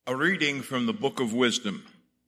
A reading from the Book of Wisdom.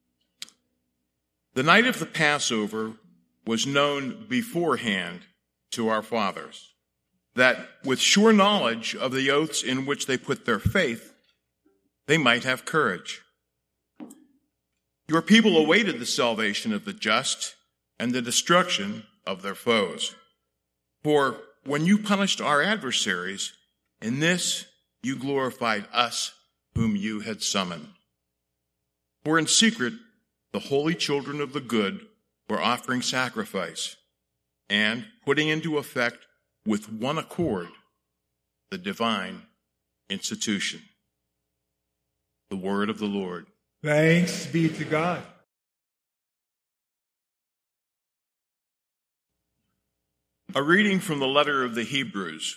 The night of the Passover was known beforehand to our fathers, that with sure knowledge of the oaths in which they put their faith, they might have courage. Your people awaited the salvation of the just and the destruction of their foes. For when you punished our adversaries, in this you glorified us whom you had summoned. For in secret, the holy children of the good were offering sacrifice and putting into effect with one accord the divine institution. The word of the Lord. Thanks be to God. A reading from the letter of the Hebrews.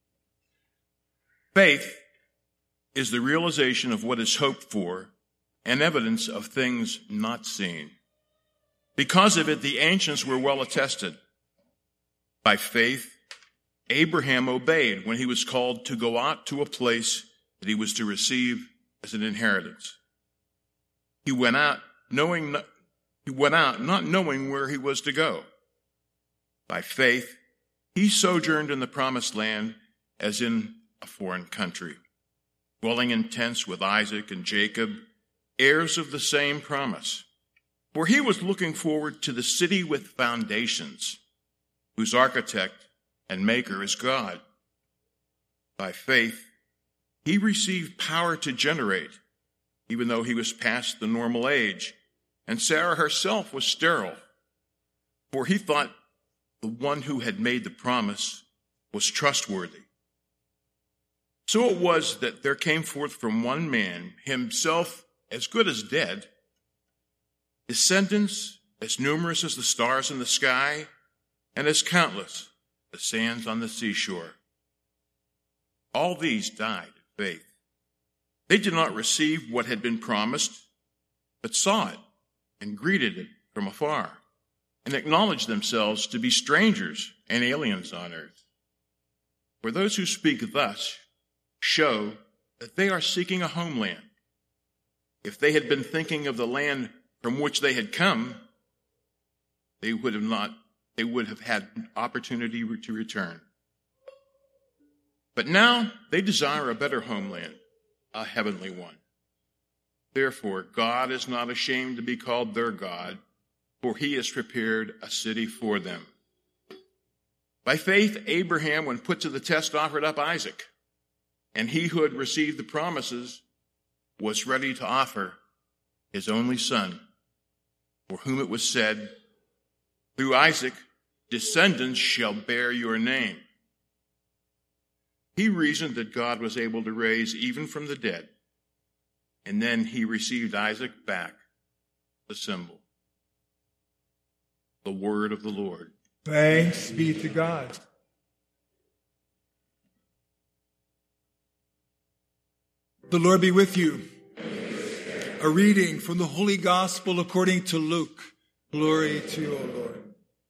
Faith is the realization of what is hoped for and evidence of things not seen. Because of it, the ancients were well attested. By faith, Abraham obeyed when he was called to go out to a place that he was to receive as an inheritance. He went out not knowing where he was to go. By faith, he sojourned in the promised land as in a foreign country, dwelling in tents with Isaac and Jacob, heirs of the same promise. For he was looking forward to the city with foundations, whose architect and maker is God. By faith, he received power to generate, even though he was past the normal age, and Sarah herself was sterile. For he thought the one who had made the promise was trustworthy. So it was that there came forth from one man, himself as good as dead, descendants as numerous as the stars in the sky and as countless the sands on the seashore. All these died in faith. They did not receive what had been promised, but saw it and greeted it from afar and acknowledged themselves to be strangers and aliens on earth. For those who speak thus show that they are seeking a homeland. If they had been thinking of the land from which they had come, they would have had opportunity to return. But now they desire a better homeland, a heavenly one. Therefore, God is not ashamed to be called their God, for he has prepared a city for them. By faith, Abraham, when put to the test, offered up Isaac. And he who had received the promises was ready to offer his only son, for whom it was said, through Isaac, descendants shall bear your name. He reasoned that God was able to raise even from the dead, and then he received Isaac back, the symbol. The word of the Lord. Thanks be to God. The Lord be with you. A reading from the Holy Gospel according to Luke. Glory to you, O Lord.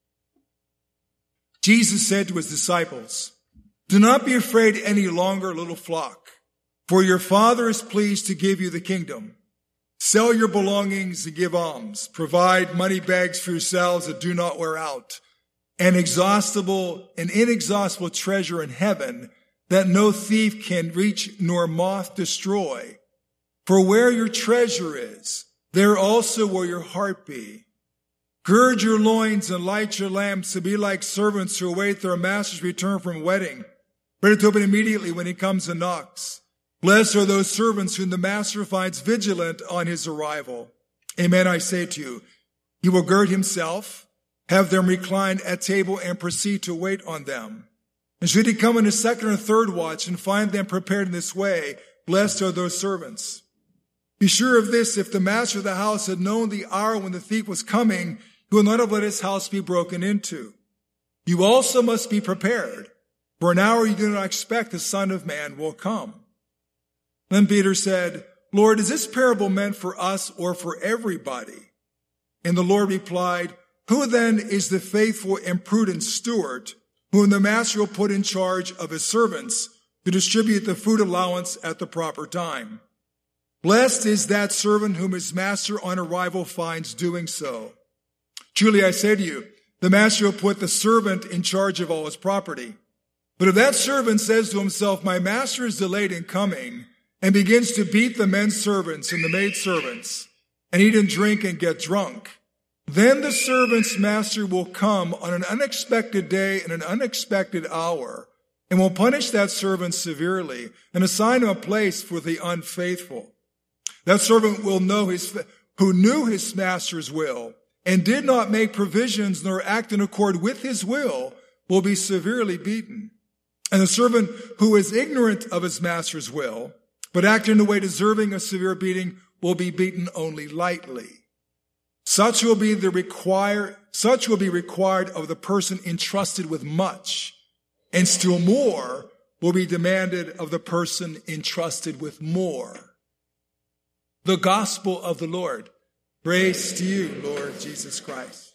Jesus said to his disciples, "Do not be afraid any longer, little flock, for your Father is pleased to give you the kingdom. Sell your belongings and give alms. Provide money bags for yourselves that do not wear out, an inexhaustible treasure in heaven that no thief can reach nor moth destroy. For where your treasure is, there also will your heart be. Gird your loins and light your lamps to be like servants who await their master's return from a wedding, ready to open immediately when he comes and knocks. Blessed are those servants whom the master finds vigilant on his arrival. Amen, I say to you, he will gird himself, have them reclined at table, and proceed to wait on them. And should he come in his second or third watch and find them prepared in this way, blessed are those servants. Be sure of this, if the master of the house had known the hour when the thief was coming, he would not have let his house be broken into. You also must be prepared, for an hour you do not expect the Son of Man will come." Then Peter said, "Lord, is this parable meant for us or for everybody?" And the Lord replied, "Who then is the faithful and prudent steward, whom the master will put in charge of his servants to distribute the food allowance at the proper time? Blessed is that servant whom his master on arrival finds doing so. Truly I say to you, the master will put the servant in charge of all his property. But if that servant says to himself, my master is delayed in coming, and begins to beat the men servants and the maid servants, and eat and drink and get drunk, then the servant's master will come on an unexpected day and an unexpected hour, and will punish that servant severely, and assign him a place for the unfaithful. That servant will know who knew his master's will, and did not make provisions nor act in accord with his will be severely beaten. And the servant who is ignorant of his master's will, but acted in a way deserving of severe beating, will be beaten only lightly. Such will be required of the person entrusted with much, and still more will be demanded of the person entrusted with more. The gospel of the Lord. Praise to you, Lord Jesus Christ.